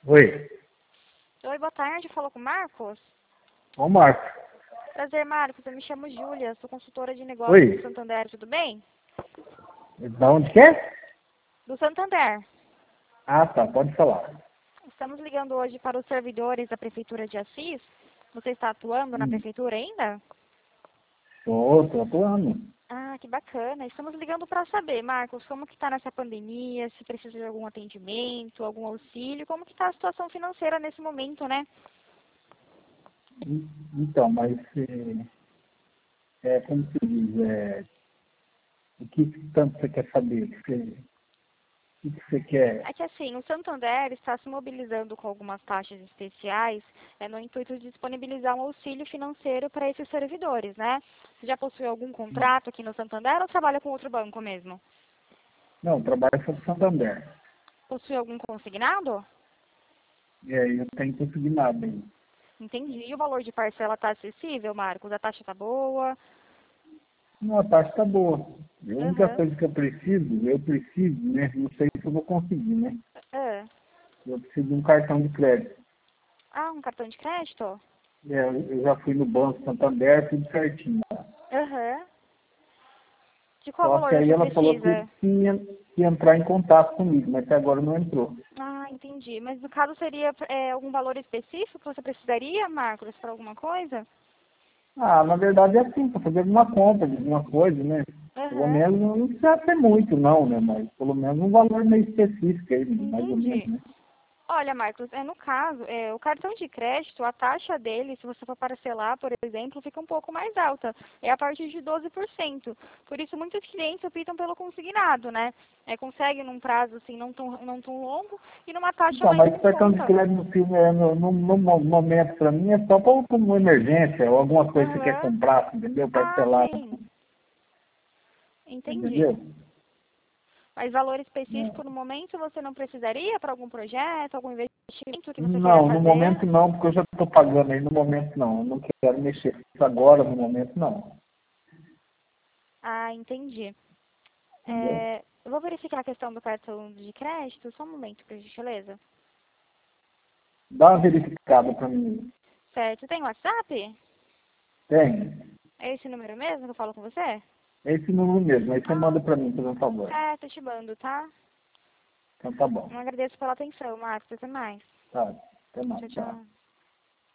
Oi, Oi, boa tarde. Falou com o Marcos? ô Marco. Prazer, Marcos. Eu me chamo Júlia, sou consultora de negócios do Oi, Santander, tudo bem? da onde que é? Do Santander. Ah, tá, pode falar. Estamos ligando hoje para os servidores da Prefeitura de Assis. Você está atuando na Hum, Prefeitura ainda? tô atuando. Ah, que bacana. Estamos ligando para saber, Marcos, como que está nessa pandemia, se precisa de algum atendimento, algum auxílio, como que está a situação financeira nesse momento, né? Então, mas como se diz, o que tanto você quer saber? O que você quer? É que assim, o Santander está se mobilizando com algumas taxas especiais no intuito de disponibilizar um auxílio financeiro para esses servidores, né? Você já possui algum contrato aqui no Santander ou trabalha com outro banco mesmo? Não, trabalho para o Santander. Possui algum consignado? Eu tenho consignado aí. Entendi. E o valor de parcela está acessível, Marcos? A taxa está boa? Não, a taxa está boa. A única Aham. coisa que eu preciso, né? Não sei se eu vou conseguir, né? Ah, Eu preciso de um cartão de crédito. um cartão de crédito? Eu já fui no Banco Santander, tudo certinho. Aham. De qual Só que valor aí você ela falou precisa? que ia entrar em contato comigo, mas até agora não entrou. Ah, entendi. Mas no caso seria algum valor específico que você precisaria, Marcos, para alguma coisa? Ah, na verdade é assim, para fazer alguma compra de alguma coisa, né? Pelo Aham. menos não precisa ser muito não, né? Mas pelo menos um valor meio específico aí, mais ou menos, Entendi. né? Olha, Marcos, no caso, o cartão de crédito, a taxa dele, se você for parcelar, por exemplo, fica um pouco mais alta. É a partir de 12%. Por isso, muitos clientes optam pelo consignado, né? Conseguem num prazo, assim, não tão longo e numa taxa Então, mais mas em o cartão de conta. crédito no, filme, no momento para mim é só para uma emergência ou alguma coisa que você quer Aham. comprar, entendeu? Ah, Parcelar, sim. Entendi. entendeu? Mas valor É. específico no momento você não precisaria para algum projeto, algum investimento que você queira Não, no fazer? momento não, porque eu já estou pagando aí, no momento não. Eu não quero mexer isso agora, no momento não. Ah, entendi. Entendeu? Eu vou verificar a questão do cartão de crédito, só um momento, por gentileza. Dá uma verificada para mim. Certo, tem WhatsApp? Tem. É esse número mesmo que eu falo com você? É esse número mesmo. Aí você Ah, manda para mim, por um favor. certo, eu te mando, tá? Então tá bom. Eu agradeço pela atenção, Marcos. Até mais. Tá. Até mais. Tchau, Tchau. tchau.